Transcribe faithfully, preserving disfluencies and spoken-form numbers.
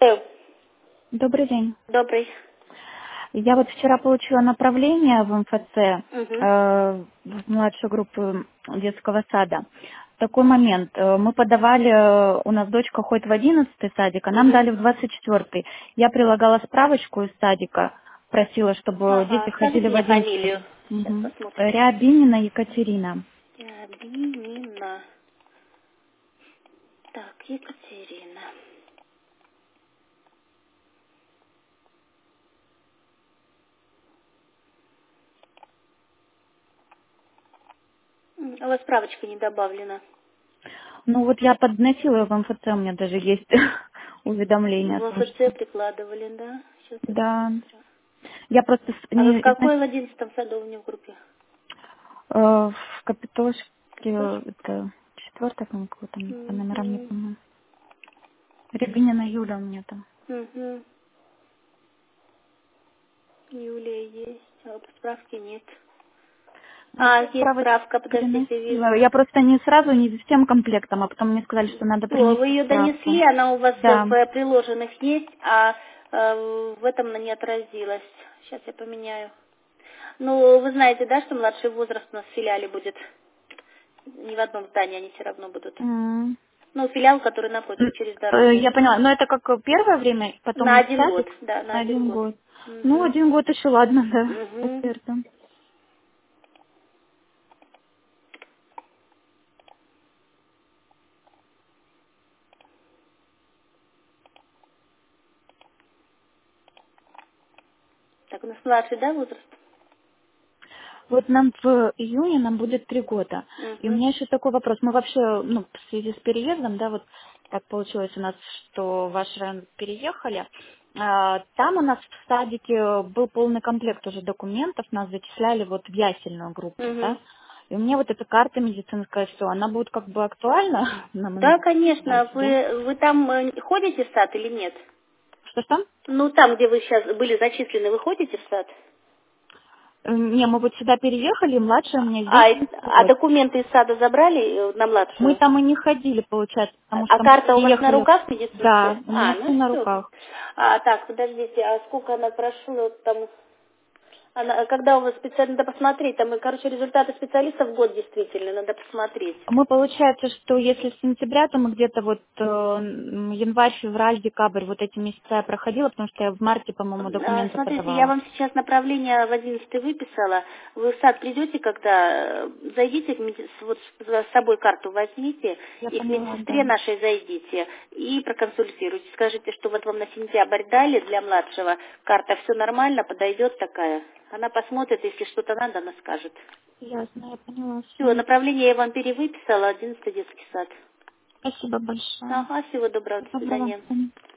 Э, Добрый день. Добрый. Я вот вчера получила направление в МФЦ Угу. э, в младшую группу детского сада. Такой момент. э, Мы подавали, э, у нас дочка ходит в одиннадцатый садик, а нам Угу. дали в двадцать четвёртый. Я прилагала справочку из садика, просила, чтобы дети Ага. ходили Скажите в мне одиннадцатый. фамилию. Сейчас Угу. посмотрим. Рябинина Екатерина. Рябинина. Так, Екатерина. М, У вас справочка не добавлена. Ну вот я подносила ее в МФЦ, у меня даже есть уведомление В о том, что... МФЦ прикладывали, да? Сейчас я Да. посмотрю. Я просто с- А вы в не какой в одиннадцатом саду у меня в группе? Э, в Капитошке, Капитошек? это четвертая, по-моему, кого там по номерам не Угу. помню. Рябинина Юля у меня там. Угу. Юлия есть, а вот справки нет. Ну, А, я есть справочку справка, подождите, переносила. вижу. Я просто не сразу, не всем комплектом, а потом мне сказали, что надо Все, вы принести ее справку. донесли, она у вас Да. в приложенных есть, а э, в этом она не отразилась. Сейчас я поменяю. Ну, вы знаете, да, что младший возраст у нас в филиале будет? Не в одном здании они все равно будут. М. Ну, филиал, который напротив, М, через э, дорогу. Я поняла. Но это как первое время, На потом один год, садик да, на на один один год. год. Ну, Угу. один год еще ладно, да, Угу. потерпим. Так, у нас младший, да, возраст? Вот нам в июне нам будет три года. И у Угу. меня еще такой вопрос. Мы вообще, ну, в связи с переездом, да, вот так получилось у нас, что в ваш район переехали. А, Там у нас в садике был полный комплект уже документов, нас зачисляли вот в ясельную группу, Угу. да. И у меня вот эта карта медицинская, все, она будет как бы актуальна на Да, момент конечно. дачи, да? Вы, вы там э, ходите в сад или нет? Что там? Ну, там, где вы сейчас были зачислены, вы ходите в сад? Э, Не, мы вот сюда переехали, и младшая у меня А, здесь и- а ходит. документы из сада забрали э, на Мы младшую? там и не ходили, получается, А, потому а что мы карта у вас на переехали. руках Да, медицинская? у А, меня ну все на все. руках. А, так, подождите, а сколько она прошла там? Она, когда у вас специально, надо посмотреть, там, и, короче, результаты специалистов в год действительно, надо посмотреть. Мы, получается, что если с сентября, то мы где-то вот э, м, январь, февраль, декабрь, вот эти месяца я проходила, потому что я в марте, по-моему, А, документы Смотрите, я подавала. вам сейчас направление в одиннадцатый выписала. Вы в сад придете, когда э, зайдите, к меди- с- вот с с собой карту возьмите Я и к поняла, медсестре да. нашей зайдите и проконсультируйте. Скажите, что вот вам на сентябрь дали для младшего карта, все нормально, подойдет такая. Она посмотрит, если что-то надо, она скажет. Ясно, я поняла Все, все. направление я вам перевыписала, одиннадцатый детский сад. Спасибо большое. Ага, всего доброго, до Доброго. свидания. Дня.